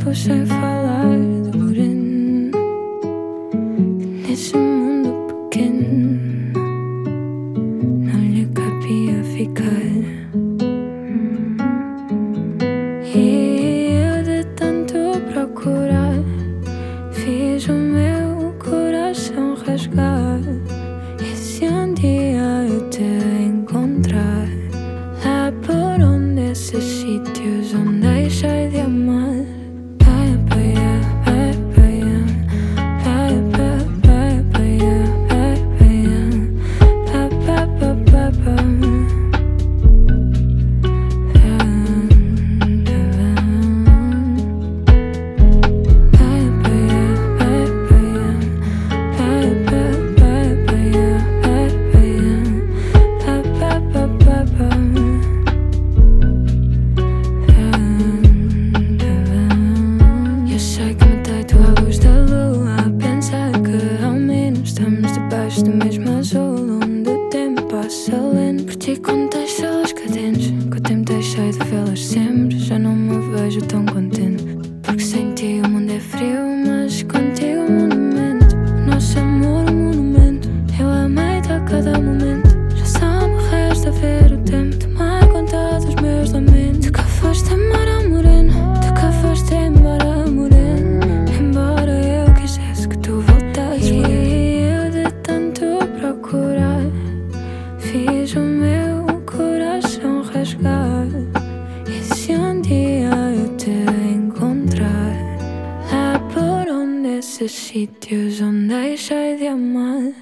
tempo sem falar de moreno, que nesse mundo pequeno não lhe cabia ficar. E eu de tanto procurar fiz o meu coração rasgar. E se um dia eu te encontrar lá por um desses sítios onde deixei de amar, do mesmo azul onde o tempo passa lento. Por ti contei celas cadentes, que o tempo deixei de vê-las sempre. Já não me vejo tão contente, porque sem ti o mundo é frio, mas contigo o mundo mente. O nosso amor é um monumento, eu amei-te a cada momento. Já só me resta ver o tempo tomar conta dos meus lamentos. Tu que foste embora moreno, tu que foste embora moreno, embora eu quisesse que tu voltasses. Fiz o meu coração rasgar. E se um dia eu te encontrar lá por um desses sítios onde deixei de amar,